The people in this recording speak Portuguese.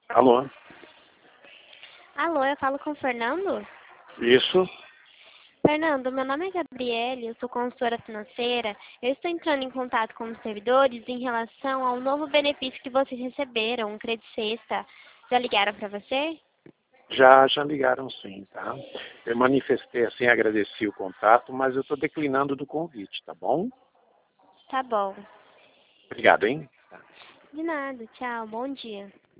Alô? Alô, eu falo com o Fernando? Isso? Fernando, meu nome é Gabriele, eu sou consultora financeira. Eu estou entrando em contato com os servidores em relação ao novo benefício que vocês receberam, um crédito sexta. Já ligaram para você? Já ligaram sim, tá? Eu manifestei assim, agradeci o contato, mas eu estou declinando do convite, tá bom? Tá bom. Obrigado, hein? De nada, tchau, bom dia.